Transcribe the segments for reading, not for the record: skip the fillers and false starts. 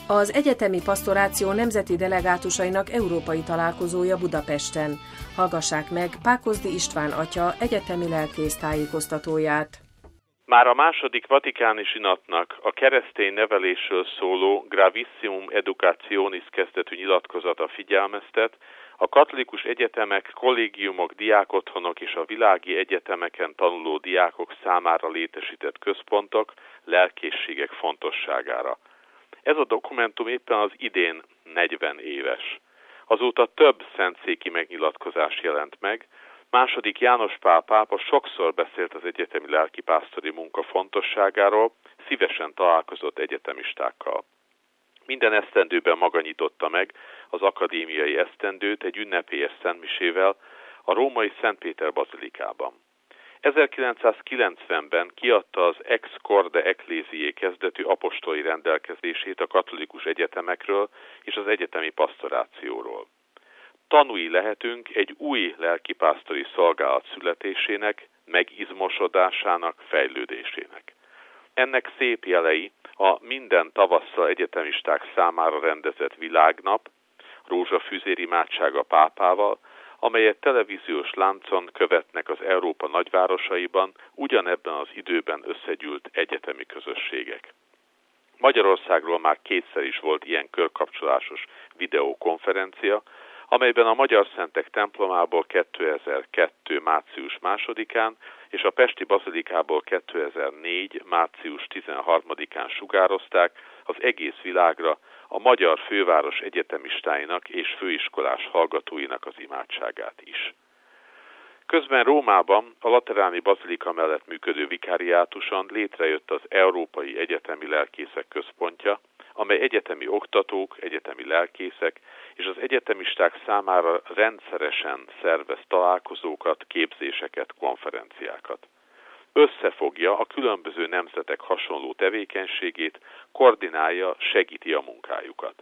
Az Egyetemi Pasztoráció nemzeti delegátusainak európai találkozója Budapesten. Hallgassák meg Pákozdi István atya egyetemi lelkész tájékoztatóját. Már a második vatikáni zsinatnak a keresztény nevelésről szóló Gravissimum Educationis kezdetű nyilatkozata figyelmeztet, a katolikus egyetemek, kollégiumok, diákotthonok és a világi egyetemeken tanuló diákok számára létesített központok, lelkészségek fontosságára. Ez a dokumentum éppen az idén 40 éves. Azóta több szentszéki megnyilatkozás jelent meg. II. János Pál pápa sokszor beszélt az egyetemi lelkipásztori munka fontosságáról, szívesen találkozott egyetemistákkal. Minden esztendőben maga nyitotta meg az akadémiai esztendőt egy ünnepélyes szentmisével a római Szent Péter bazilikában. 1990-ben kiadta az Ex Corde Ecclesiae kezdetű apostoli rendelkezését a katolikus egyetemekről és az egyetemi pasztorációról. Tanúi lehetünk egy új lelkipásztori szolgálat születésének, megizmosodásának, fejlődésének. Ennek szép jelei a minden tavasszal egyetemisták számára rendezett világnap, rózsafűzér imádsága pápával, amelyet televíziós láncon követnek az Európa nagyvárosaiban ugyanebben az időben összegyűlt egyetemi közösségek. Magyarországról már kétszer is volt ilyen körkapcsolásos videókonferencia, amelyben a Magyar Szentek templomából 2002. március 2-án és a Pesti Bazilikából 2004. március 13-án sugározták az egész világra a magyar főváros egyetemistáinak és főiskolás hallgatóinak az imádságát is. Közben Rómában a Lateráni Bazilika mellett működő vikáriátuson létrejött az Európai Egyetemi Lelkészek Központja, amely egyetemi oktatók, egyetemi lelkészek és az egyetemisták számára rendszeresen szervez találkozókat, képzéseket, konferenciákat. Összefogja a különböző nemzetek hasonló tevékenységét, koordinálja, segíti a munkájukat.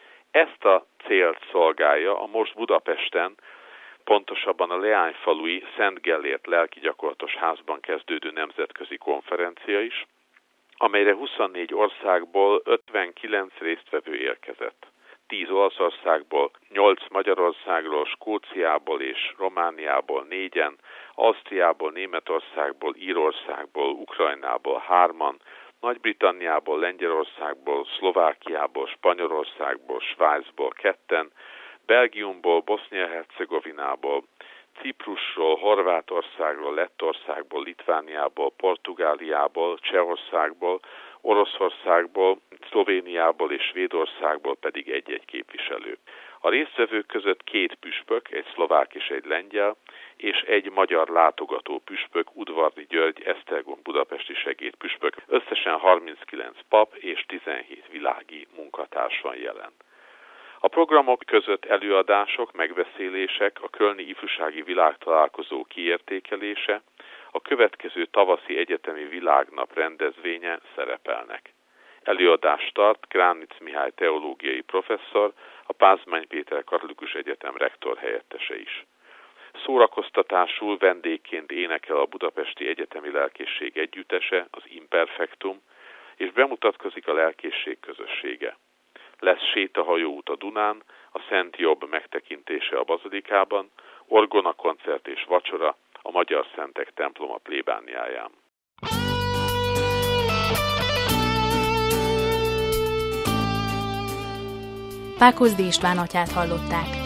Ezt a célt szolgálja a most Budapesten, pontosabban a leányfalui Szent Gellért lelkigyakorlatos házban kezdődő nemzetközi konferencia is, amelyre 24 országból 59 résztvevő érkezett. 10 Olaszországból, 8 Magyarországról, Skóciából és Romániából 4-en, Ausztriából, Németországból, Írországból, Ukrajnából 3-an, Nagy-Britanniából, Lengyelországból, Szlovákiából, Spanyolországból, Svájcból 2-en, Belgiumból, Bosznia-Hercegovinából, Ciprusról, Horvátországról, Lettországból, Litvániából, Portugáliából, Csehországból, Oroszországból, Szlovéniából és Svédországból pedig egy-egy képviselő. A résztvevők között 2 püspök, egy szlovák és egy lengyel, és egy magyar látogató püspök, Udvardi György, Esztergom budapesti segédpüspök. Összesen 39 pap és 17 világi munkatárs van jelen. A programok között előadások, megbeszélések, a kölni ifjúsági világtalálkozó kiértékelése, a következő tavaszi egyetemi világnap rendezvénye szerepelnek. Előadást tart Kránitz Mihály teológiai professzor, a Pázmány Péter Katolikus Egyetem rektor helyettese is. Szórakoztatásul vendégként énekel a Budapesti Egyetemi Lelkészség együttese, az Imperfektum, és bemutatkozik a lelkészség közössége. Lesz sétahajóút a Dunán, a Szent Jobb megtekintése a Bazilikában, orgonakoncert és vacsora a Magyar Szentek temploma plébániáján. Pákozdi István atyát hallották.